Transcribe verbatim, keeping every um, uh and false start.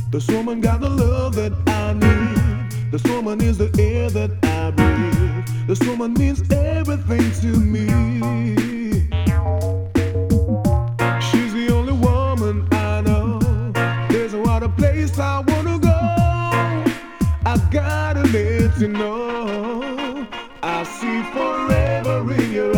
This woman got the love that I need. This woman is the air that I breathe. This woman means everything to me. She's the only woman I know. There's no other place I wanna go. I gotta let you know I see forever in your eyes.